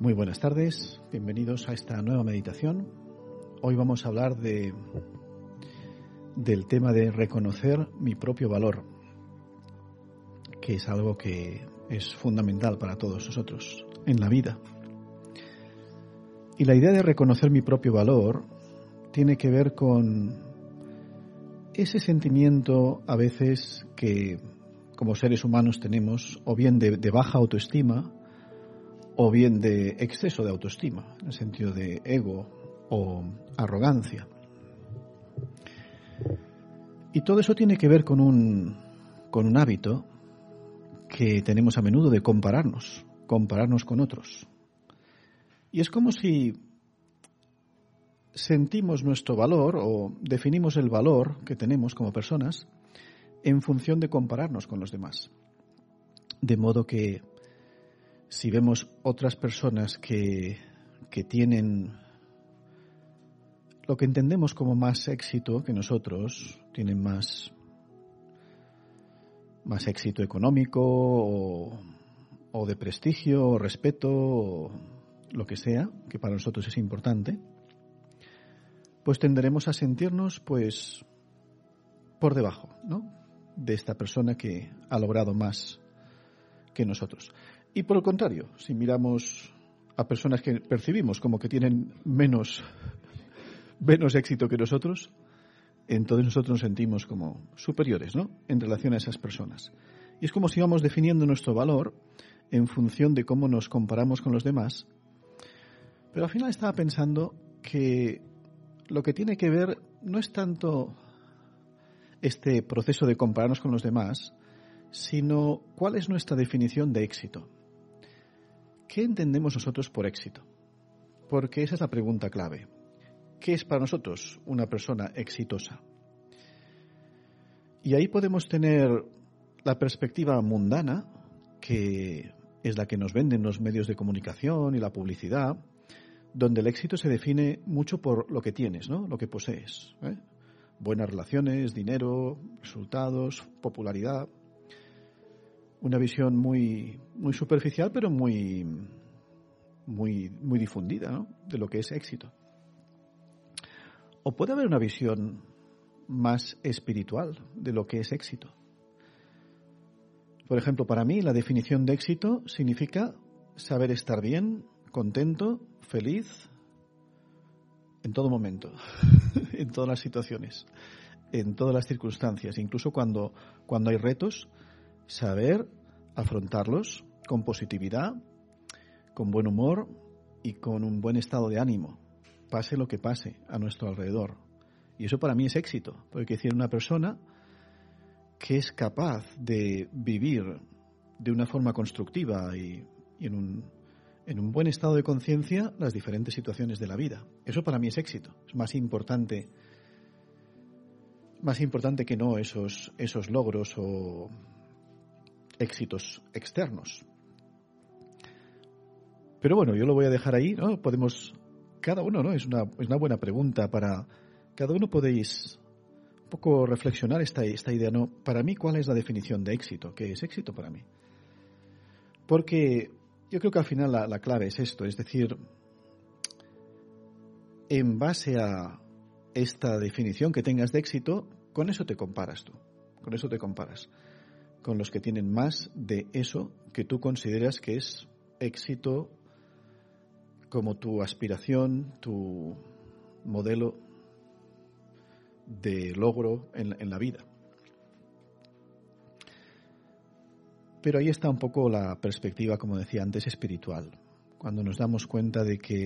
Muy buenas tardes, bienvenidos a esta nueva meditación. Hoy vamos a hablar del tema de reconocer mi propio valor, que es algo que es fundamental para todos nosotros en la vida. Y la idea de reconocer mi propio valor tiene que ver con ese sentimiento a veces que como seres humanos tenemos, o bien de baja autoestima, o bien de exceso de autoestima, en el sentido de ego o arrogancia. Y todo eso tiene que ver con un hábito que tenemos a menudo de compararnos con otros. Y es como si sentimos nuestro valor o definimos el valor que tenemos como personas en función de compararnos con los demás. De modo que si vemos otras personas que tienen lo que entendemos como más éxito que nosotros, tienen más éxito económico o de prestigio o respeto o lo que sea, que para nosotros es importante, pues tenderemos a sentirnos pues por debajo, ¿no?, de esta persona que ha logrado más que nosotros. Y por el contrario, si miramos a personas que percibimos como que tienen menos éxito que nosotros, entonces nosotros nos sentimos como superiores, ¿no?, en relación a esas personas. Y es como si íbamos definiendo nuestro valor en función de cómo nos comparamos con los demás. Pero al final estaba pensando que lo que tiene que ver no es tanto este proceso de compararnos con los demás, sino cuál es nuestra definición de éxito. ¿Qué entendemos nosotros por éxito? Porque esa es la pregunta clave. ¿Qué es para nosotros una persona exitosa? Y ahí podemos tener la perspectiva mundana, que es la que nos venden los medios de comunicación y la publicidad, donde el éxito se define mucho por lo que tienes, ¿no?, lo que posees, ¿eh? Buenas relaciones, dinero, resultados, popularidad. Una visión muy superficial, pero muy difundida, ¿no?, de lo que es éxito. O puede haber una visión más espiritual de lo que es éxito. Por ejemplo, para mí la definición de éxito significa saber estar bien, contento, feliz, en todo momento, en todas las situaciones, en todas las circunstancias, incluso cuando hay retos, saber afrontarlos con positividad, con buen humor y con un buen estado de ánimo, pase lo que pase a nuestro alrededor. Y eso para mí es éxito, porque quiere decir una persona que es capaz de vivir de una forma constructiva y en un buen estado de conciencia las diferentes situaciones de la vida. Eso para mí es éxito. Es más importante que no esos logros o éxitos externos. Pero bueno, yo lo voy a dejar ahí, ¿no? Podemos, cada uno, ¿no?, es una buena pregunta para cada uno. Podéis un poco reflexionar esta idea, ¿no? Para mí, ¿cuál es la definición de éxito? ¿Qué es éxito para mí? Porque yo creo que al final la clave es esto, es decir, en base a esta definición que tengas de éxito, con eso te comparas tú, con eso te comparas con los que tienen más de eso que tú consideras que es éxito como tu aspiración, tu modelo de logro en la vida. Pero ahí está un poco la perspectiva, como decía antes, espiritual. Cuando nos damos cuenta de que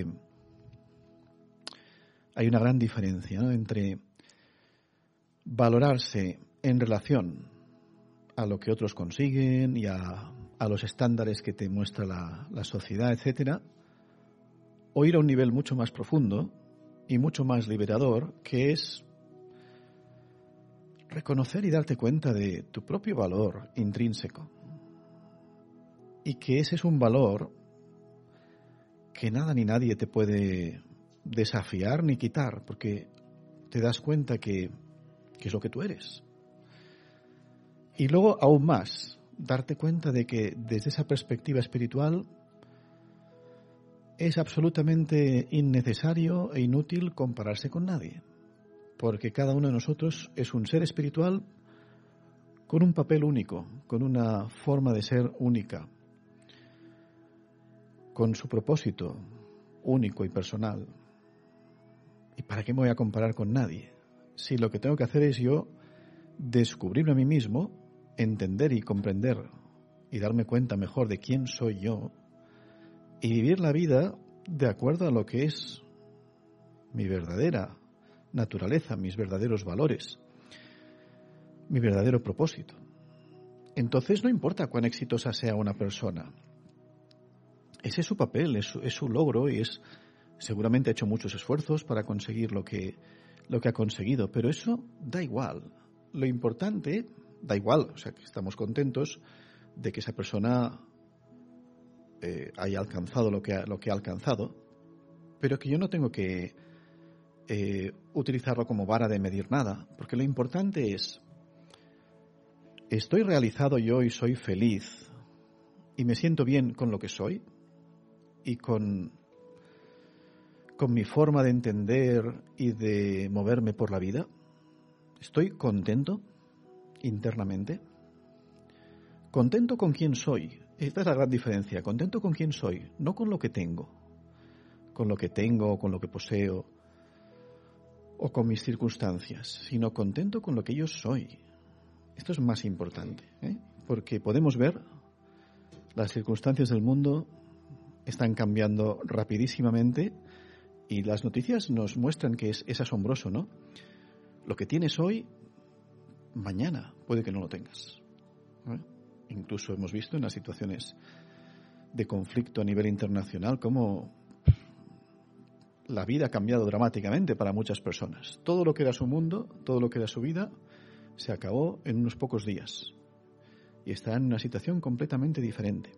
hay una gran diferencia, ¿no?, entre valorarse en relación a lo que otros consiguen y a los estándares que te muestra la sociedad, etcétera, o ir a un nivel mucho más profundo y mucho más liberador, que es reconocer y darte cuenta de tu propio valor intrínseco. Y que ese es un valor que nada ni nadie te puede desafiar ni quitar, porque te das cuenta que es lo que tú eres. Y luego, aún más, darte cuenta de que desde esa perspectiva espiritual es absolutamente innecesario e inútil compararse con nadie, porque cada uno de nosotros es un ser espiritual con un papel único, con una forma de ser única, con su propósito único y personal. ¿Y para qué me voy a comparar con nadie? Si lo que tengo que hacer es yo descubrirme a mí mismo, entender y comprender y darme cuenta mejor de quién soy yo y vivir la vida de acuerdo a lo que es mi verdadera naturaleza, mis verdaderos valores, mi verdadero propósito. Entonces no importa cuán exitosa sea una persona. Ese es su papel, es su logro y seguramente ha hecho muchos esfuerzos para conseguir lo que ha conseguido, pero eso da igual. Lo importante, da igual, o sea, que estamos contentos de que esa persona haya alcanzado lo que ha alcanzado, pero que yo no tengo que utilizarlo como vara de medir nada, porque lo importante es, ¿estoy realizado yo y soy feliz y me siento bien con lo que soy y con mi forma de entender y de moverme por la vida? ¿Estoy contento internamente? Contento con quién soy. Esta es la gran diferencia. Contento con quién soy, no con lo que tengo. Con lo que tengo, con lo que poseo o con mis circunstancias, sino contento con lo que yo soy. Esto es más importante, porque podemos ver las circunstancias del mundo están cambiando rapidísimamente y las noticias nos muestran que es asombroso, ¿no? Lo que tienes hoy, mañana puede que no lo tengas. Incluso hemos visto en las situaciones de conflicto a nivel internacional cómo la vida ha cambiado dramáticamente para muchas personas. Todo lo que era su mundo, todo lo que era su vida, se acabó en unos pocos días y está en una situación completamente diferente.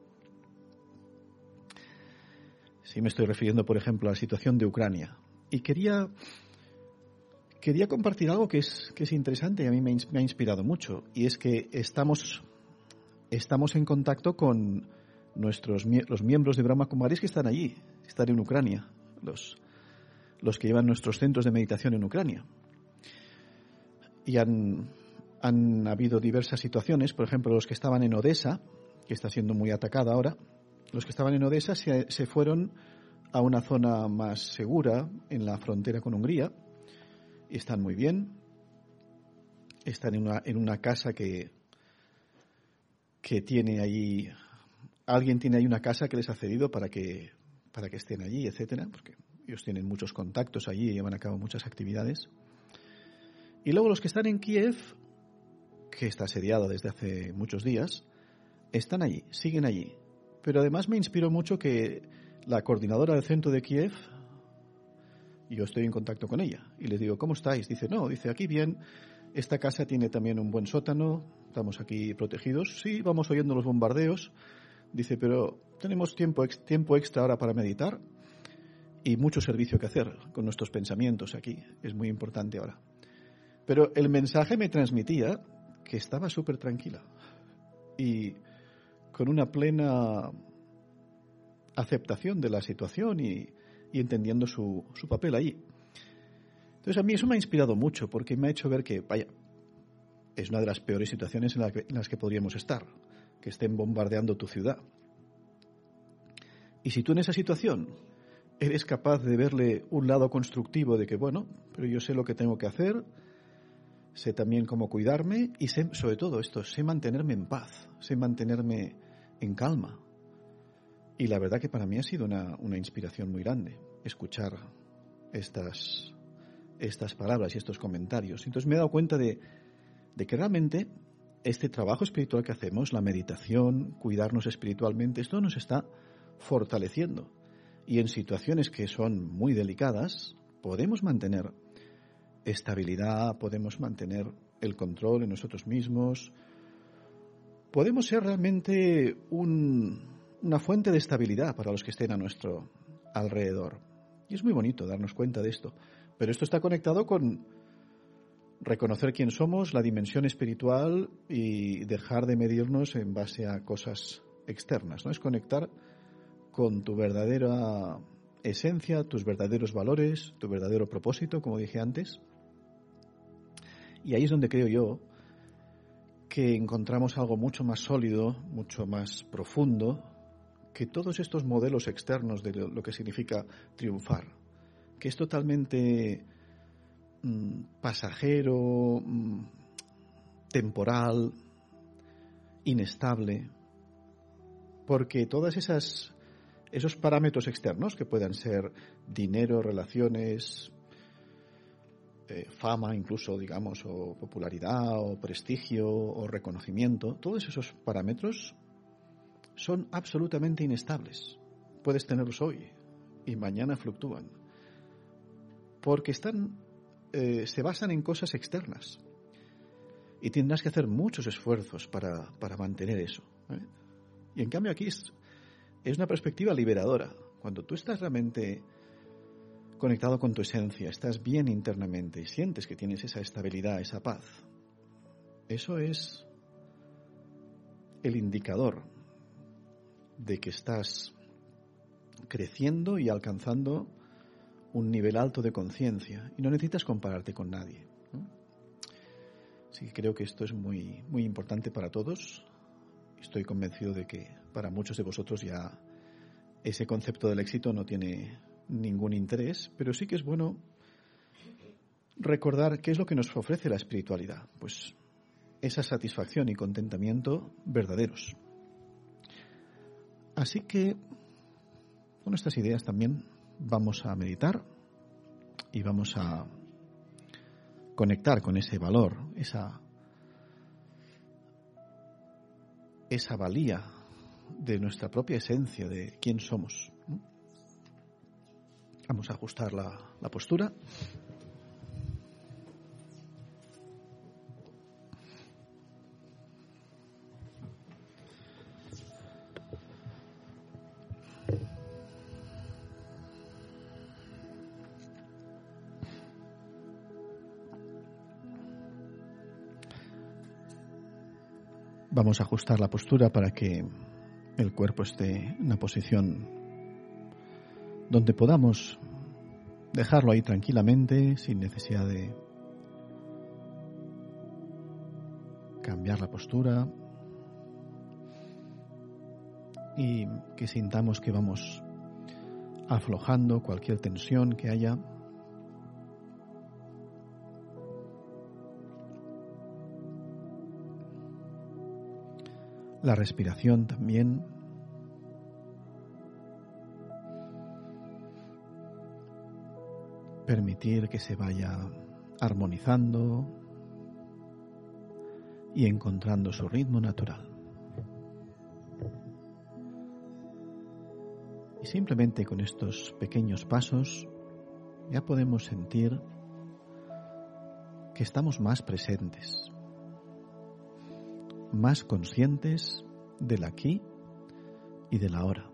Sí, me estoy refiriendo, por ejemplo, a la situación de Ucrania. Y quería compartir algo que es interesante y a mí me ha inspirado mucho. Y es que estamos en contacto con los miembros de Brahma Kumaris que están allí, están en Ucrania, los que llevan nuestros centros de meditación en Ucrania. Y han habido diversas situaciones, por ejemplo, los que estaban en Odessa, que está siendo muy atacada ahora. Los que estaban en Odessa se fueron a una zona más segura en la frontera con Hungría y están muy bien. Están en una casa que tiene allí, alguien tiene ahí una casa que les ha cedido para que estén allí, etcétera, porque ellos tienen muchos contactos allí y llevan a cabo muchas actividades. Y luego los que están en Kiev, que está asediado desde hace muchos días, están allí, siguen allí. Pero además me inspiró mucho que la coordinadora del centro de Kiev, yo estoy en contacto con ella y les digo, ¿cómo estáis? Dice, aquí bien, esta casa tiene también un buen sótano, estamos aquí protegidos. Sí, vamos oyendo los bombardeos. Dice, pero tenemos tiempo extra ahora para meditar y mucho servicio que hacer con nuestros pensamientos aquí. Es muy importante ahora. Pero el mensaje me transmitía que estaba súper tranquila y con una plena aceptación de la situación y entendiendo su papel ahí. Entonces a mí eso me ha inspirado mucho porque me ha hecho ver que, vaya, es una de las peores situaciones en las que podríamos estar, que estén bombardeando tu ciudad. Y si tú en esa situación eres capaz de verle un lado constructivo de que, bueno, pero yo sé lo que tengo que hacer, sé también cómo cuidarme y sé, sobre todo esto, sé mantenerme en paz, sé mantenerme en calma. Y la verdad que para mí ha sido una inspiración muy grande escuchar estas palabras y estos comentarios. Entonces me he dado cuenta de que realmente este trabajo espiritual que hacemos, la meditación, cuidarnos espiritualmente, esto nos está fortaleciendo. Y en situaciones que son muy delicadas, podemos mantener estabilidad, podemos mantener el control en nosotros mismos, podemos ser realmente una fuente de estabilidad para los que estén a nuestro alrededor. Y es muy bonito darnos cuenta de esto. Pero esto está conectado con reconocer quién somos, la dimensión espiritual y dejar de medirnos en base a cosas externas, ¿no? Es conectar con tu verdadera esencia, tus verdaderos valores, tu verdadero propósito, como dije antes. Y ahí es donde creo yo que encontramos algo mucho más sólido, mucho más profundo, que todos estos modelos externos de lo que significa triunfar, que es totalmente pasajero, temporal, inestable, porque todas esos parámetros externos, que puedan ser dinero, relaciones, fama incluso, digamos, o popularidad, o prestigio, o reconocimiento, todos esos parámetros son absolutamente inestables. Puedes tenerlos hoy y mañana fluctúan, porque se basan en cosas externas y tendrás que hacer muchos esfuerzos para mantener eso, ¿eh? Y en cambio aquí es una perspectiva liberadora. Cuando tú estás realmente conectado con tu esencia, estás bien internamente y sientes que tienes esa estabilidad, esa paz, eso es el indicador de que estás creciendo y alcanzando un nivel alto de conciencia y no necesitas compararte con nadie, ¿no? Así que creo que esto es muy, muy importante para todos. Estoy convencido de que para muchos de vosotros ya ese concepto del éxito no tiene ningún interés, pero sí que es bueno recordar qué es lo que nos ofrece la espiritualidad, pues esa satisfacción y contentamiento verdaderos. Así que con estas ideas también vamos a meditar y vamos a conectar con ese valor, esa valía de nuestra propia esencia, de quién somos. Vamos a ajustar la postura. Vamos a ajustar la postura para que el cuerpo esté en una posición donde podamos dejarlo ahí tranquilamente, sin necesidad de cambiar la postura, y que sintamos que vamos aflojando cualquier tensión que haya. La respiración también. Permitir que se vaya armonizando y encontrando su ritmo natural. Y simplemente con estos pequeños pasos ya podemos sentir que estamos más presentes, más conscientes del aquí y del ahora.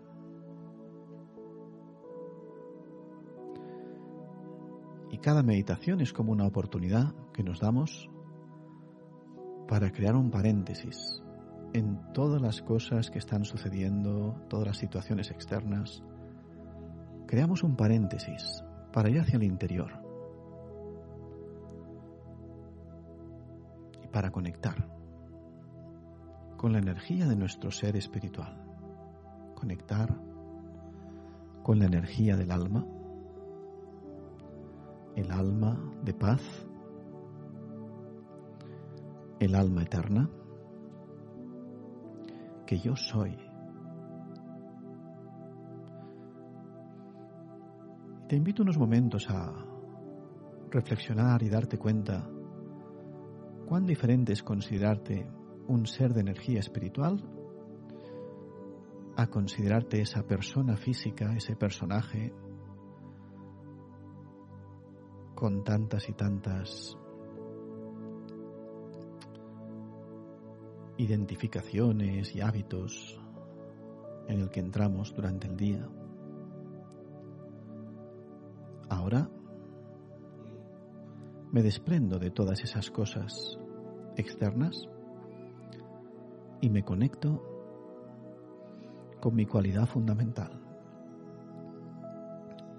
Y cada meditación es como una oportunidad que nos damos para crear un paréntesis en todas las cosas que están sucediendo, todas las situaciones externas. Creamos un paréntesis para ir hacia el interior y para conectar con la energía de nuestro ser espiritual, conectar con la energía del alma, el alma de paz, el alma eterna, que yo soy. Te invito unos momentos a reflexionar y darte cuenta cuán diferente es considerarte un ser de energía espiritual a considerarte esa persona física, ese personaje con tantas y tantas identificaciones y hábitos en el que entramos durante el día. Ahora me desprendo de todas esas cosas externas y me conecto con mi cualidad fundamental,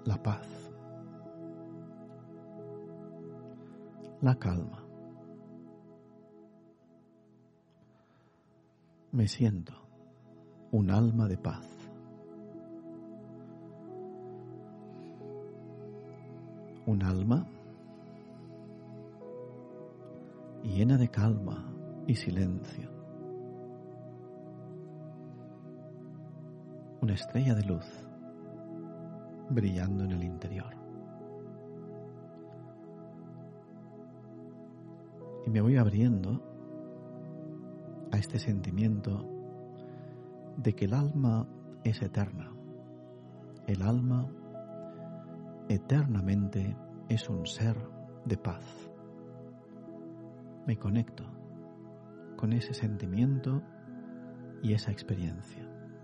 la paz, la calma. Me siento un alma de paz. Un alma llena de calma y silencio. Una estrella de luz brillando en el interior. Y me voy abriendo a este sentimiento de que el alma es eterna. El alma eternamente es un ser de paz. Me conecto con ese sentimiento y esa experiencia.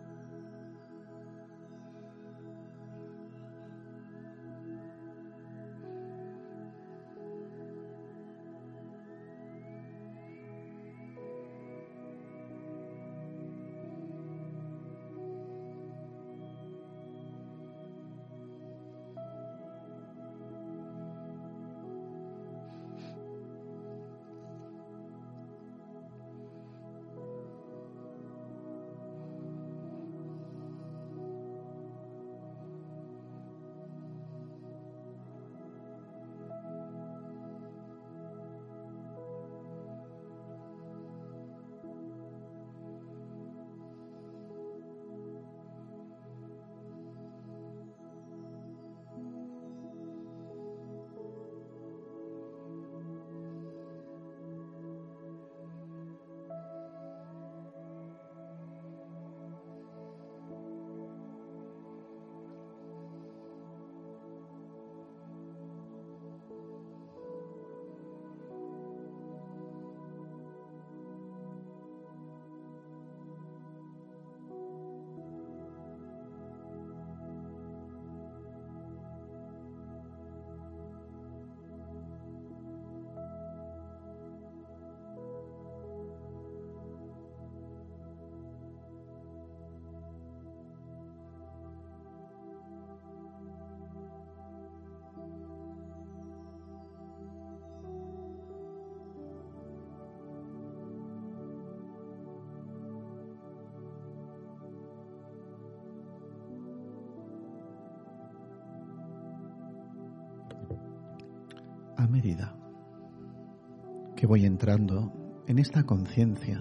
A medida que voy entrando en esta conciencia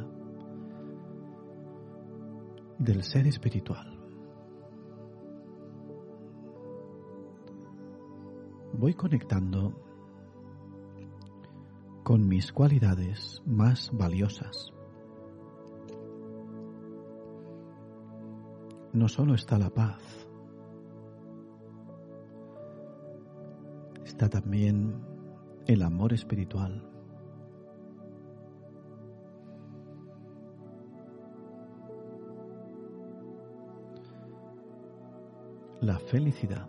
del ser espiritual, voy conectando con mis cualidades más valiosas. No solo está la paz, está también el amor espiritual. La felicidad.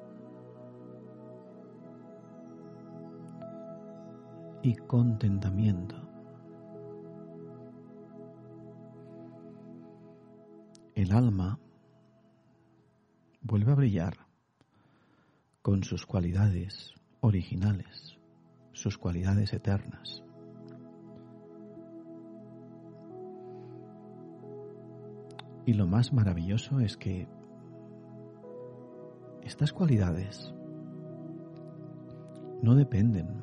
Y contentamiento. El alma vuelve a brillar con sus cualidades originales, sus cualidades eternas. Y lo más maravilloso es que estas cualidades no dependen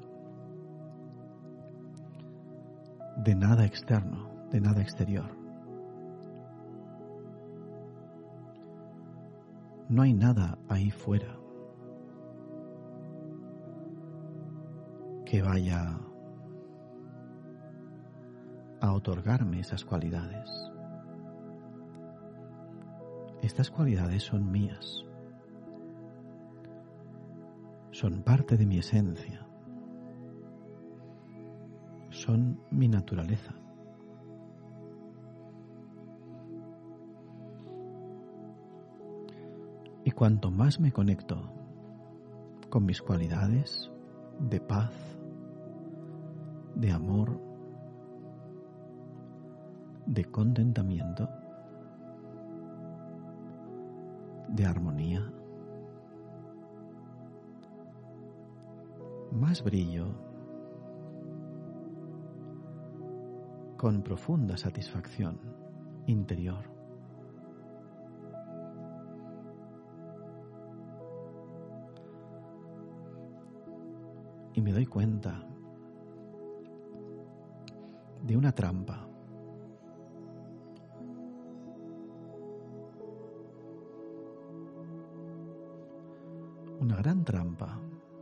de nada externo, de nada exterior. No hay nada ahí fuera que vaya a otorgarme esas cualidades. Estas cualidades son mías, son parte de mi esencia, son mi naturaleza. Y cuanto más me conecto con mis cualidades de paz, de amor, de contentamiento, de armonía, más brillo, con profunda satisfacción interior. Y me doy cuenta de una trampa. Una gran trampa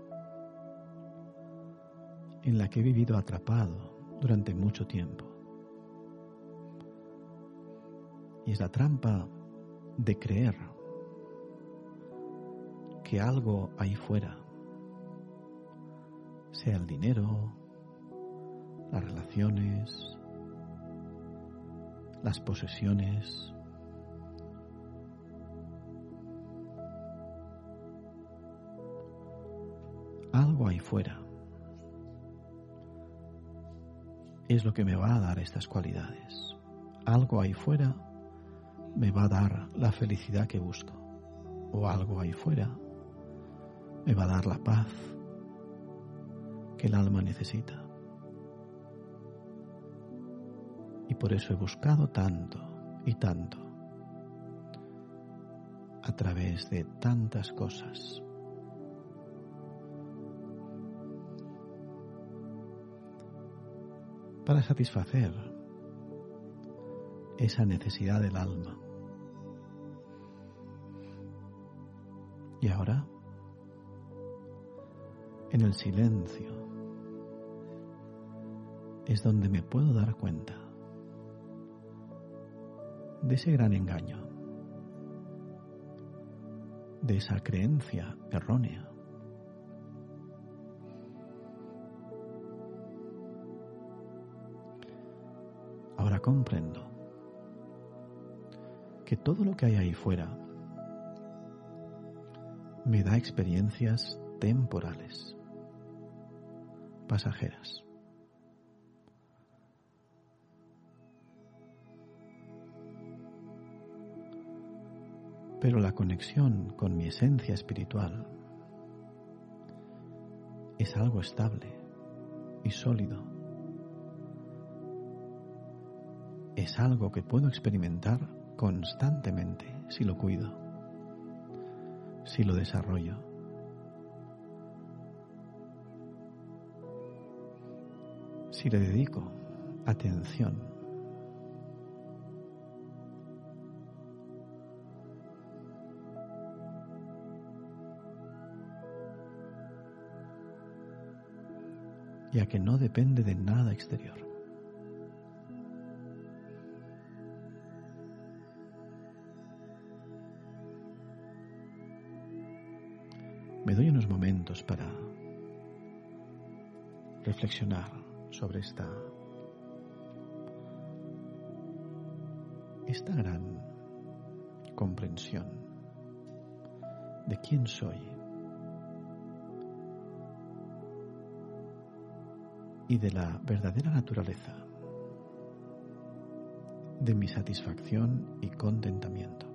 en la que he vivido atrapado durante mucho tiempo. Y es la trampa de creer que algo ahí fuera, sea el dinero, las relaciones, las posesiones, algo ahí fuera es lo que me va a dar estas cualidades. Algo ahí fuera me va a dar la felicidad que busco, o algo ahí fuera me va a dar la paz que el alma necesita. Y por eso he buscado tanto y tanto a través de tantas cosas. Para satisfacer esa necesidad del alma. Y ahora, en el silencio, es donde me puedo dar cuenta de ese gran engaño, de esa creencia errónea. Ahora comprendo que todo lo que hay ahí fuera me da experiencias temporales, pasajeras. Pero la conexión con mi esencia espiritual es algo estable y sólido. Es algo que puedo experimentar constantemente si lo cuido, si lo desarrollo. Si le dedico atención. Ya que no depende de nada exterior. Me doy unos momentos para reflexionar sobre esta gran comprensión de quién soy y de la verdadera naturaleza de mi satisfacción y contentamiento.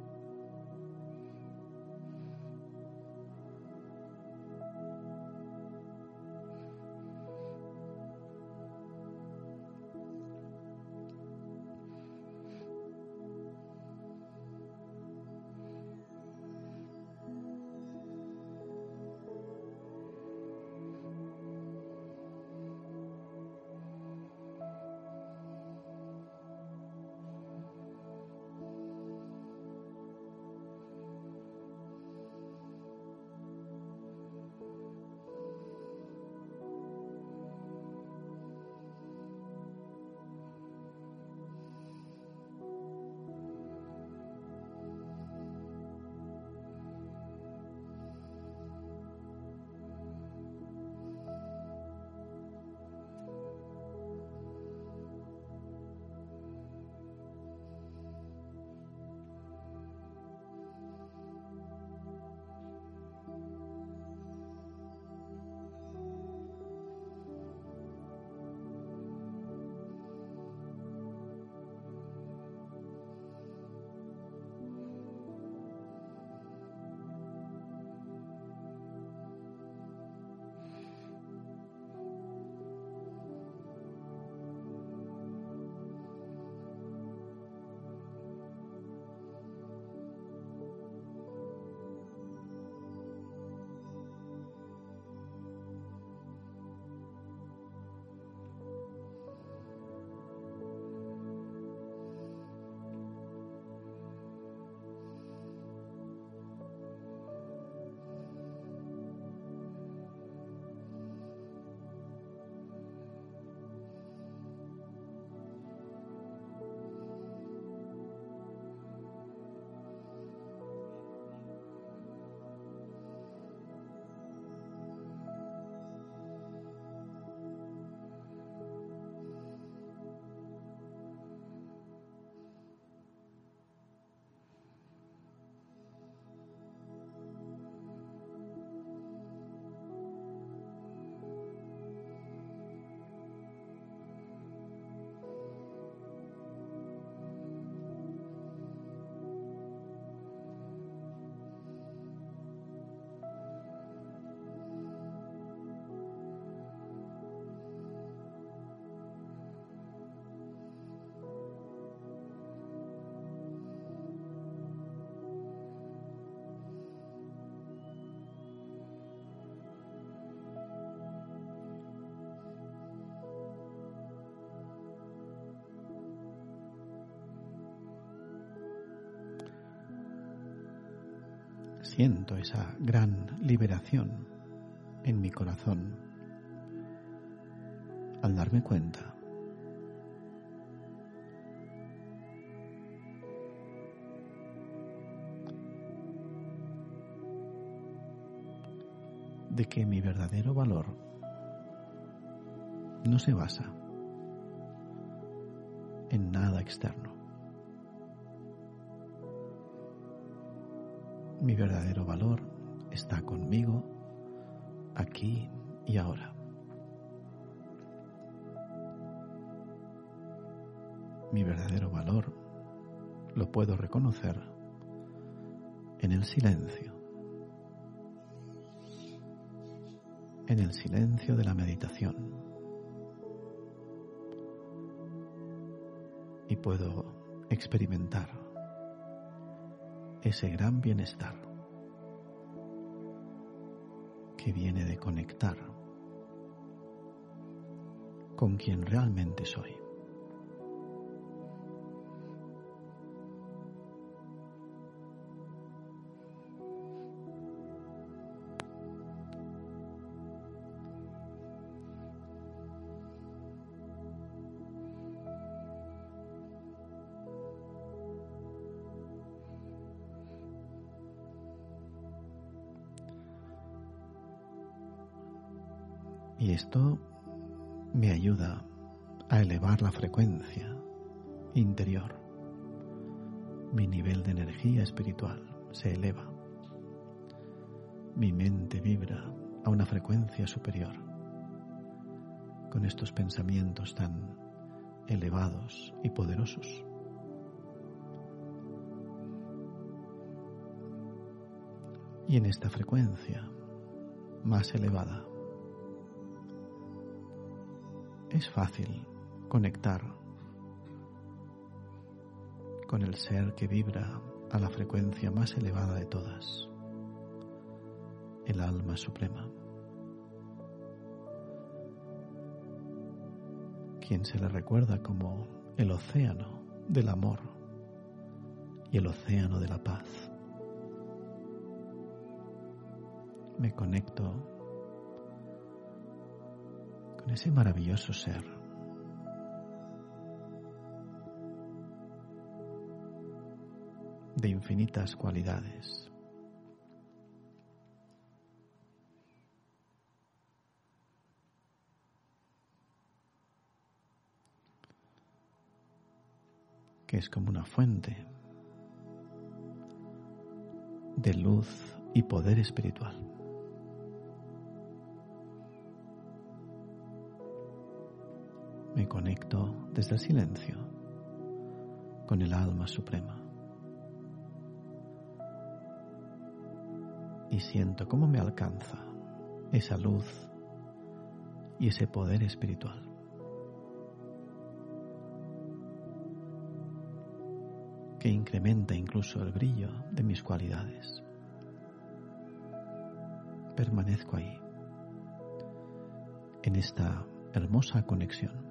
siento esa gran liberación en mi corazón al darme cuenta de que mi verdadero valor no se basa en nada externo. Mi verdadero valor está conmigo aquí y ahora. Mi verdadero valor lo puedo reconocer en el silencio de la meditación, y puedo experimentar ese gran bienestar que viene de conectar con quien realmente soy. Y esto me ayuda a elevar la frecuencia interior. Mi nivel de energía espiritual se eleva. Mi mente vibra a una frecuencia superior con estos pensamientos tan elevados y poderosos. Y en esta frecuencia más elevada es fácil conectar con el ser que vibra a la frecuencia más elevada de todas, el alma suprema, quien se le recuerda como el océano del amor y el océano de la paz. Me conecto con ese maravilloso ser de infinitas cualidades, que es como una fuente de luz y poder espiritual. Me conecto desde el silencio con el alma suprema y siento cómo me alcanza esa luz y ese poder espiritual. Que incrementa incluso el brillo de mis cualidades. Permanezco ahí, en esta hermosa conexión.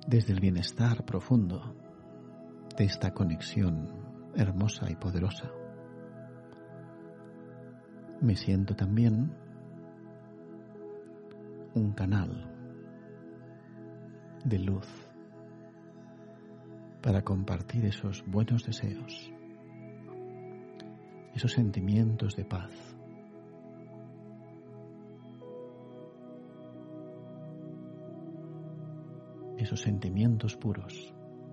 desde el bienestar profundo de esta conexión hermosa y poderosa. Me siento también un canal de luz para compartir esos buenos deseos, esos sentimientos de paz. Esos sentimientos puros.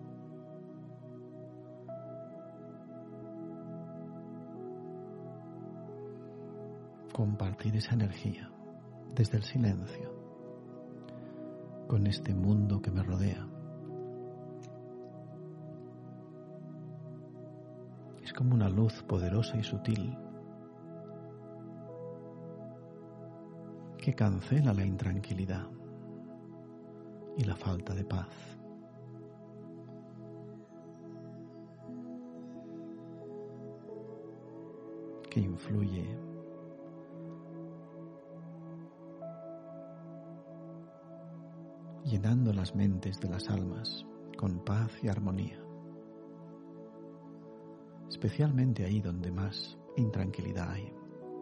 Compartir esa energía desde el silencio con este mundo que me rodea. Es como una luz poderosa y sutil que cancela la intranquilidad y la falta de paz. Que influye llenando las mentes de las almas con paz y armonía, especialmente ahí donde más intranquilidad hay.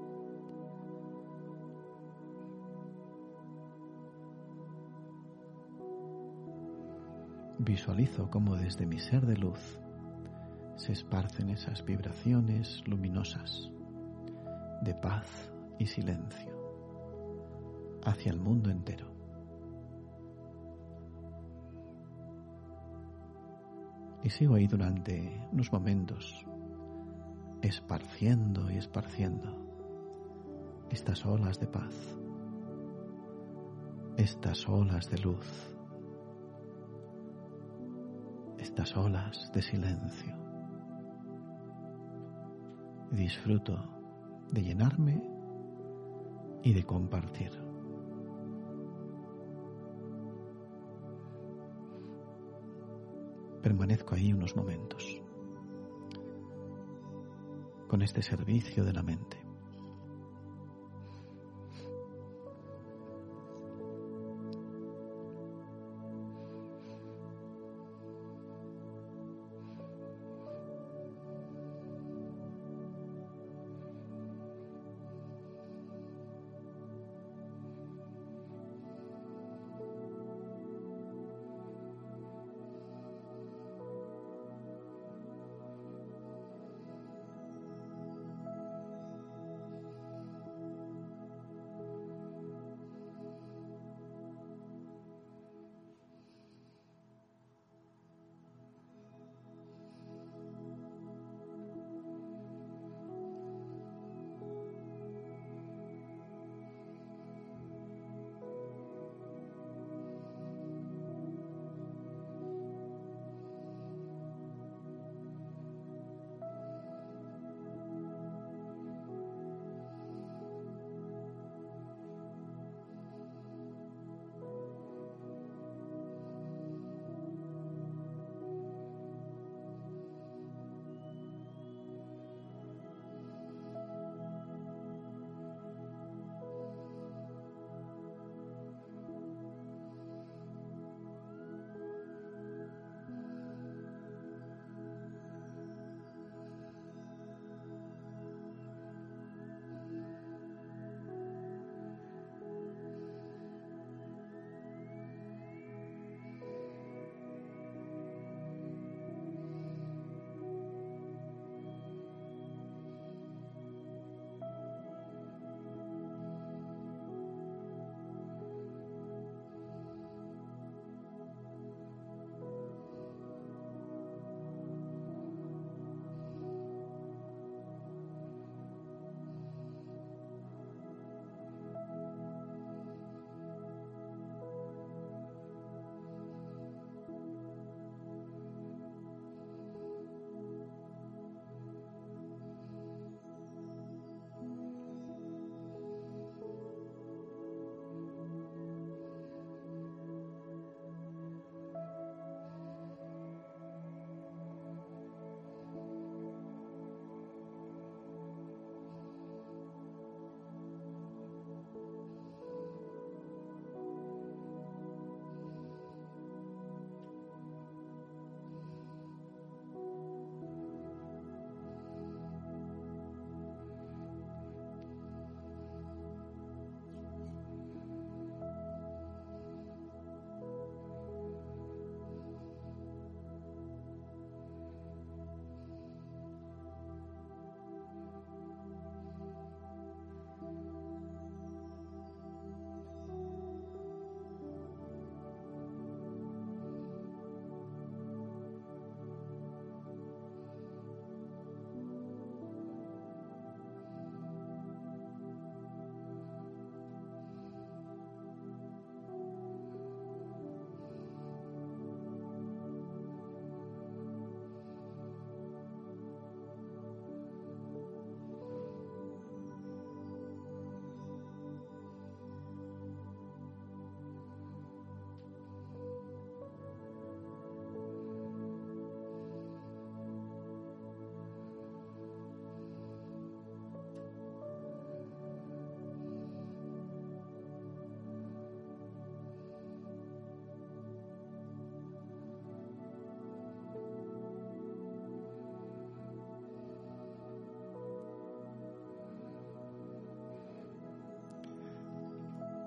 Visualizo cómo desde mi ser de luz se esparcen esas vibraciones luminosas de paz y silencio hacia el mundo entero. Y sigo ahí durante unos momentos, esparciendo y esparciendo estas olas de paz, estas olas de luz, estas olas de silencio. Y disfruto de llenarme y de compartir. Permanezco ahí unos momentos con este servicio de la mente.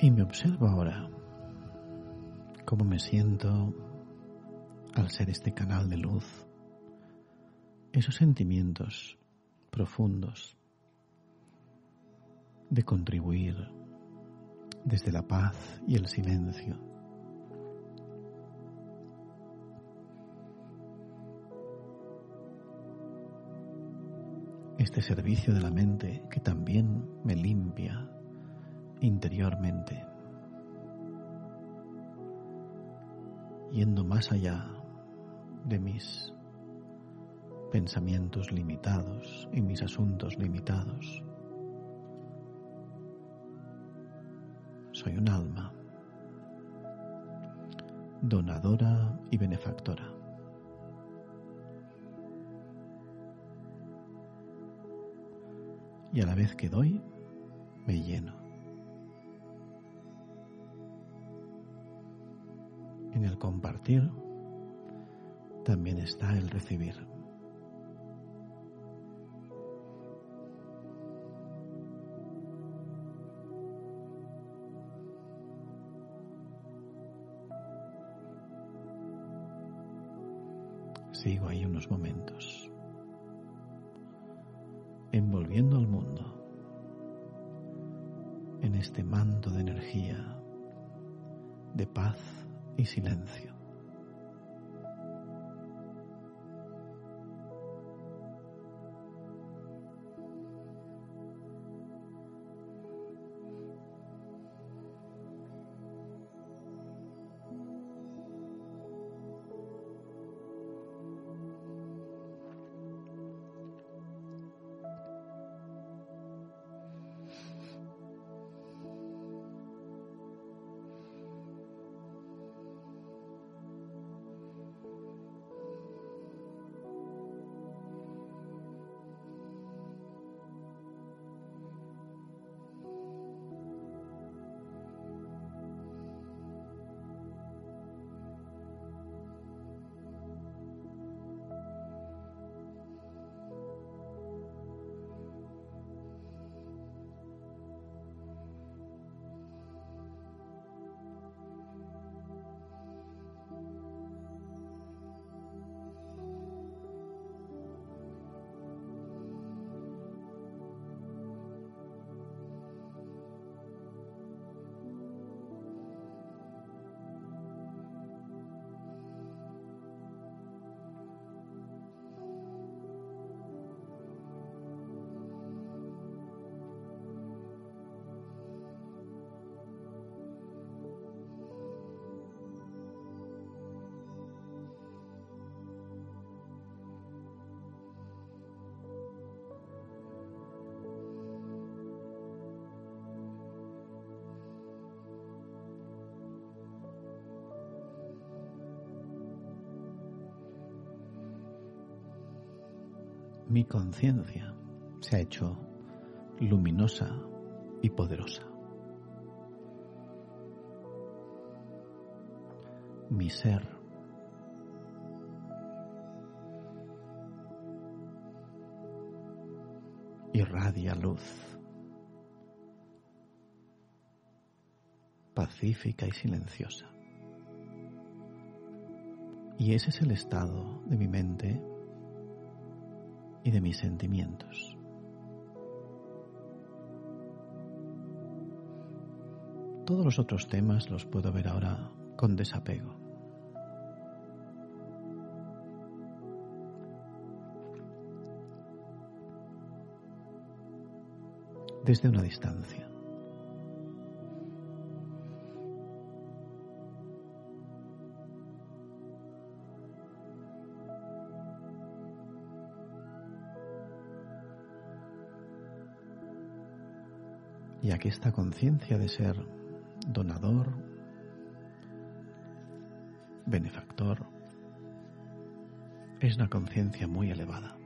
Y me observo ahora cómo me siento al ser este canal de luz, esos sentimientos profundos de contribuir desde la paz y el silencio. Este servicio de la mente que también me limpia interiormente, yendo más allá de mis pensamientos limitados y mis asuntos limitados. Soy un alma donadora y benefactora. Y a la vez que doy, me lleno. En el compartir también está el recibir. Sigo ahí unos momentos, envolviendo al mundo en este manto de energía, de paz y silencio. Mi conciencia se ha hecho luminosa y poderosa. Mi ser irradia luz pacífica y silenciosa. Y ese es el estado de mi mente y de mis sentimientos. Todos los otros temas los puedo ver ahora con desapego. Desde una distancia. Y aquí esta conciencia de ser donador, benefactor, es una conciencia muy elevada.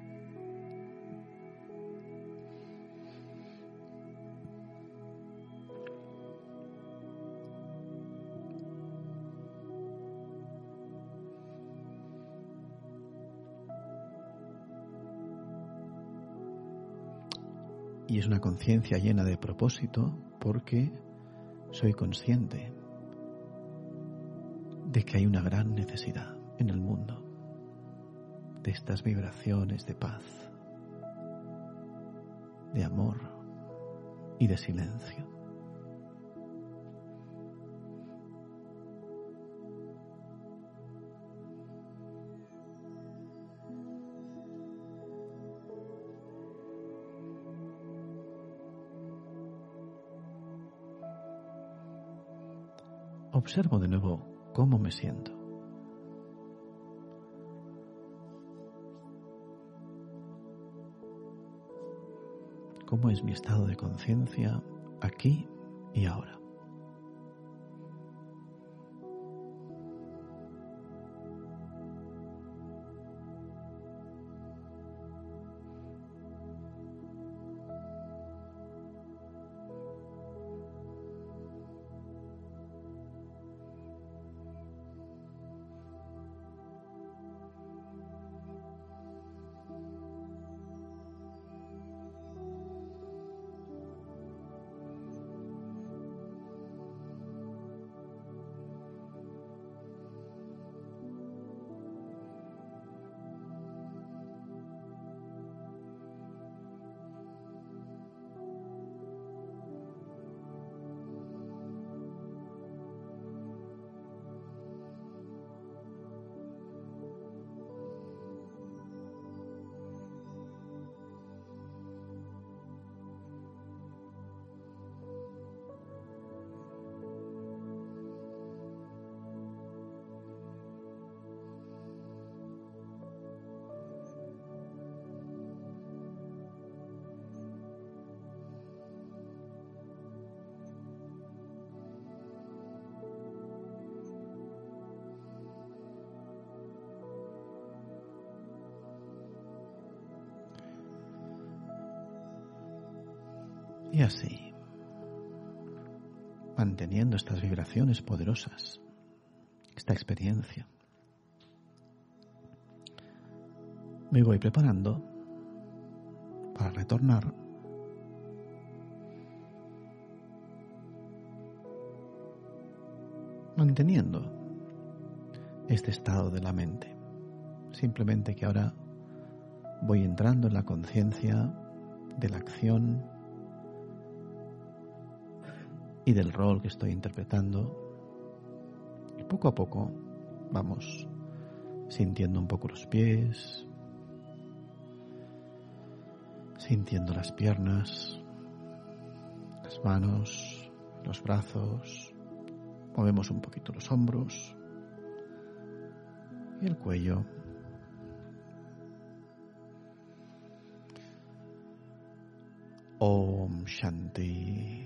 Y es una conciencia llena de propósito porque soy consciente de que hay una gran necesidad en el mundo de estas vibraciones de paz, de amor y de silencio. Observo de nuevo cómo me siento. ¿Cómo es mi estado de conciencia aquí y ahora? Y así, manteniendo estas vibraciones poderosas, esta experiencia, me voy preparando para retornar manteniendo este estado de la mente. Simplemente que ahora voy entrando en la conciencia de la acción y del rol que estoy interpretando. Y poco a poco vamos sintiendo un poco los pies, sintiendo las piernas, las manos, los brazos. Movemos un poquito los hombros y el cuello. Om Shanti.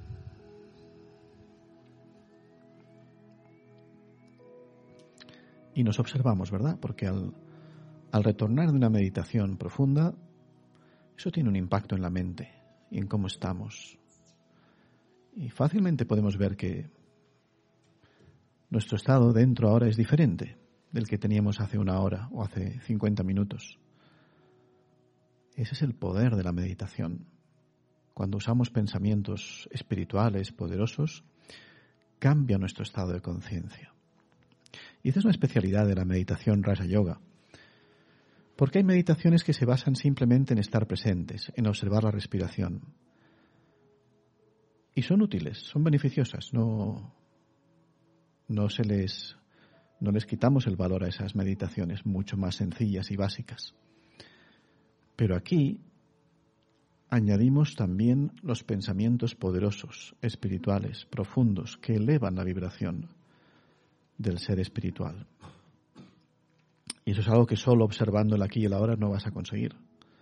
Y nos observamos, ¿verdad? Porque al retornar de una meditación profunda, eso tiene un impacto en la mente y en cómo estamos. Y fácilmente podemos ver que nuestro estado dentro ahora es diferente del que teníamos hace una hora o hace 50 minutos. Ese es el poder de la meditación. Cuando usamos pensamientos espirituales poderosos, cambia nuestro estado de conciencia. Y esta es una especialidad de la meditación Raja Yoga. Porque hay meditaciones que se basan simplemente en estar presentes, en observar la respiración. Y son útiles, son beneficiosas. No les quitamos el valor a esas meditaciones mucho más sencillas y básicas. Pero aquí añadimos también los pensamientos poderosos, espirituales, profundos, que elevan la vibración del ser espiritual. Y eso es algo que solo observando el aquí y el ahora no vas a conseguir.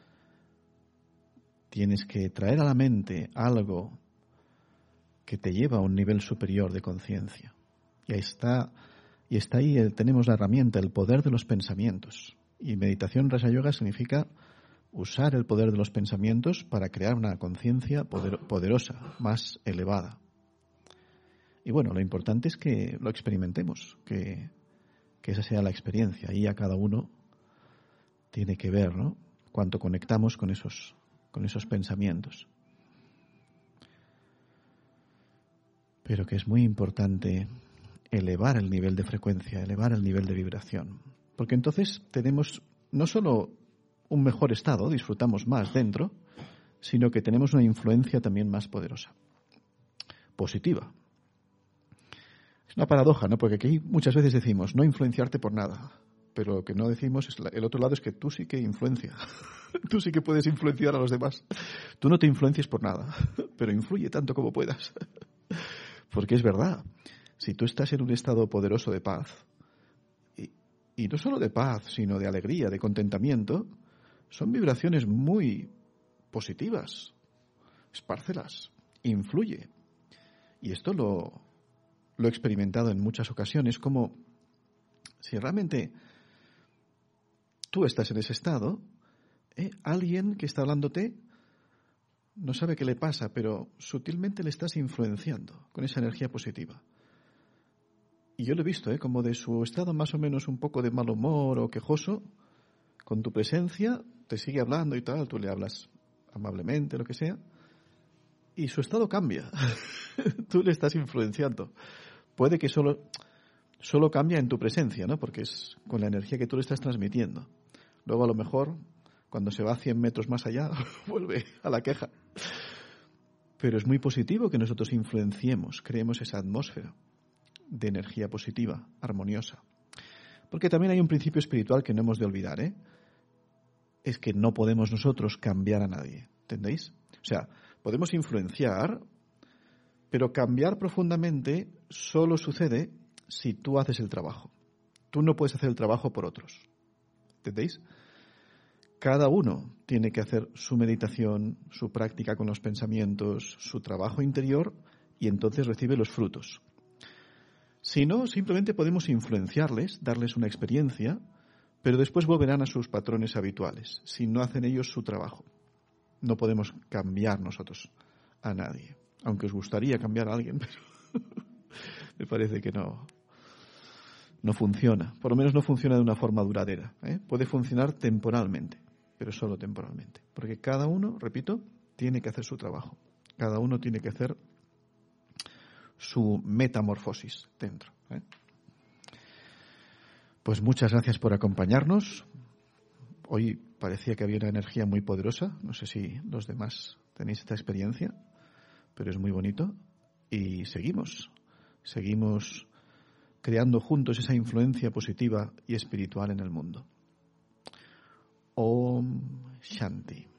Tienes que traer a la mente algo que te lleva a un nivel superior de conciencia. Y ahí tenemos la herramienta, el poder de los pensamientos. Y meditación Raja Yoga significa usar el poder de los pensamientos para crear una conciencia poderosa, más elevada. Y bueno, lo importante es que lo experimentemos, que esa sea la experiencia. Y a cada uno tiene que ver, ¿no?, cuánto conectamos con esos pensamientos. pero que es muy importante elevar el nivel de frecuencia, elevar el nivel de vibración. Porque entonces tenemos no solo un mejor estado, disfrutamos más dentro, sino que tenemos una influencia también más poderosa, positiva. Es una paradoja, ¿no? Porque aquí muchas veces decimos no influenciarte por nada, pero lo que no decimos es el otro lado, es que tú sí que influencia. Tú sí que puedes influenciar a los demás. Tú no te influencies por nada, pero influye tanto como puedas. Porque es verdad, si tú estás en un estado poderoso de paz, y no solo de paz, sino de alegría, de contentamiento, son vibraciones muy positivas. Espárcelas, influye. Y esto lo he experimentado en muchas ocasiones, como si realmente tú estás en ese estado, alguien que está hablándote no sabe qué le pasa, pero sutilmente le estás influenciando con esa energía positiva. Y yo lo he visto, como de su estado más o menos un poco de mal humor o quejoso, con tu presencia te sigue hablando y tal, tú le hablas amablemente, lo que sea, y su estado cambia. Tú le estás influenciando. Puede que solo cambia en tu presencia, ¿no? Porque es con la energía que tú le estás transmitiendo. Luego a lo mejor, cuando se va a 100 metros más allá, vuelve a la queja. Pero es muy positivo que nosotros influenciemos, creemos esa atmósfera de energía positiva, armoniosa. Porque también hay un principio espiritual que no hemos de olvidar, es que no podemos nosotros cambiar a nadie, ¿entendéis? O sea, podemos influenciar, pero cambiar profundamente solo sucede si tú haces el trabajo. Tú no puedes hacer el trabajo por otros, ¿entendéis? Cada uno tiene que hacer su meditación, su práctica con los pensamientos, su trabajo interior, y entonces recibe los frutos. Si no, simplemente podemos influenciarles, darles una experiencia, pero después volverán a sus patrones habituales, si no hacen ellos su trabajo. No podemos cambiar nosotros a nadie, aunque os gustaría cambiar a alguien, pero me parece que no funciona. Por lo menos no funciona de una forma duradera. Puede funcionar temporalmente, pero solo temporalmente. Porque cada uno, repito, tiene que hacer su trabajo. Cada uno tiene que hacer su metamorfosis dentro. Pues muchas gracias por acompañarnos. Hoy parecía que había una energía muy poderosa. No sé si los demás tenéis esta experiencia, pero es muy bonito. Y seguimos creando juntos esa influencia positiva y espiritual en el mundo. Om Shanti.